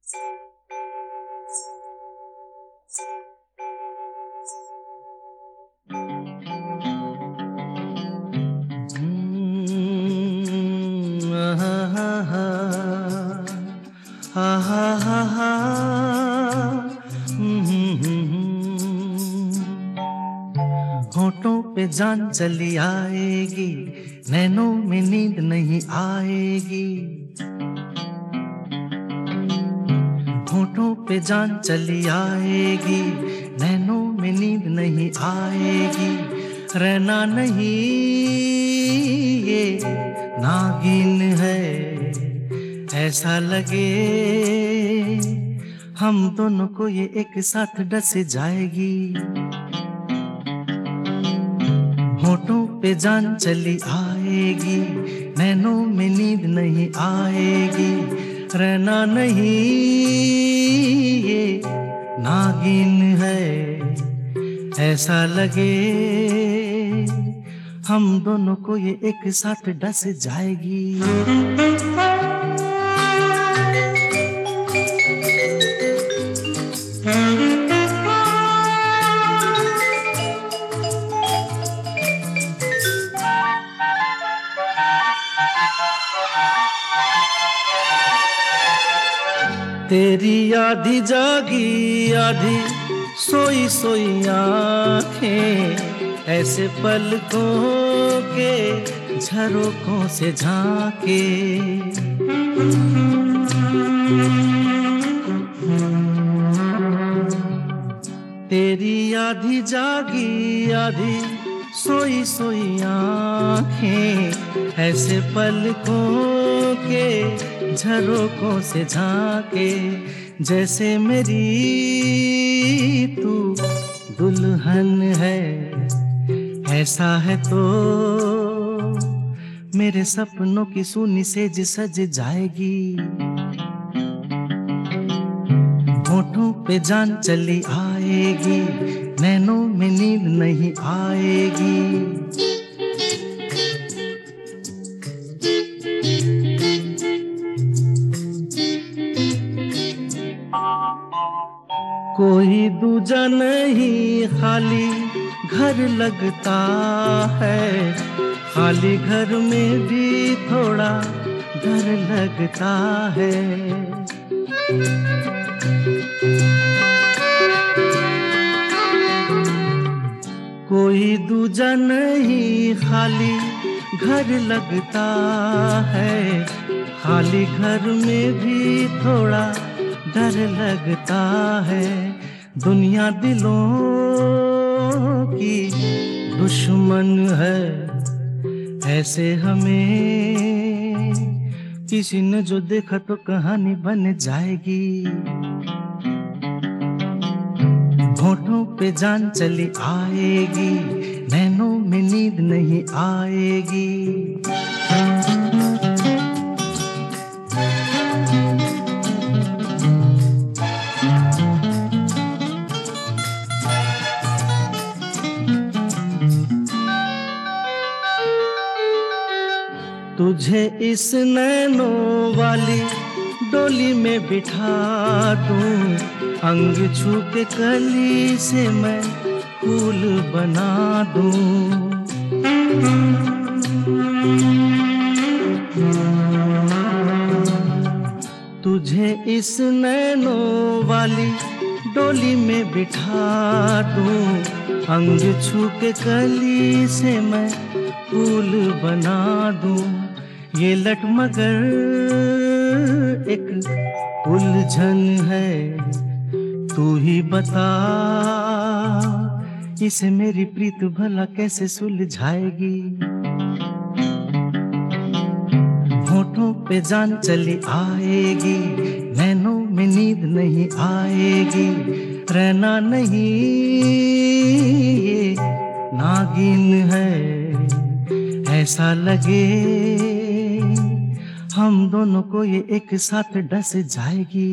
आहा, हा, आहा, हा, हा, होठों पे जान चली आएगी, नैनों में नींद नहीं आएगी। होठों पे जान चली आएगी, नैनों में नींद नहीं आएगी। रहना नहीं ये नागिन है, ऐसा लगे हम दोनों को ये एक साथ डस जाएगी। होठों पे जान चली आएगी, नैनों में नींद नहीं आएगी। रहना नहीं ये नागिन है, ऐसा लगे हम दोनों को ये एक साथ डस जाएगी। तेरी आधी जागी आधी सोई सोई आँखें, ऐसे पलकों के झरोकों से झांके। तेरी आधी जागी आधी सोई सोई आँखें, ऐसे पलकों के झरोकों से झांके। जैसे मेरी तू दुल्हन है, ऐसा है तो मेरे सपनों की सूनी सेज सज जाएगी। होठों पे जान चली आएगी, नैनों में नींद नहीं आएगी। कोई दूजा नहीं खाली घर लगता है, खाली घर में भी थोड़ा डर लगता है। कोई दूजा नहीं खाली घर लगता है, खाली घर में भी थोड़ा डर लगता है। दुनिया दिलों की दुश्मन है, ऐसे हमें किसी ने जो देखा तो कहानी बन जाएगी। होठों पे जान चली आएगी, नैनों में नींद नहीं आएगी। तुझे इस नैनों वाली डोली में बिठा दूं, अंग छू के कली से मैं फूल बना दूं। तुझे इस नैनों वाली डोली में बिठा दूं, अंग छू के कली से मैं फूल बना दूं। ये लट मगर एक उलझन है, तू ही बता इसे मेरी प्रीत भला कैसे सुलझाएगी। होठों पे जान चली आएगी, नैनों में नींद नहीं आएगी। रहना नहीं ये नागिन है, ऐसा लगे हम दोनों को ये एक साथ डस जाएगी।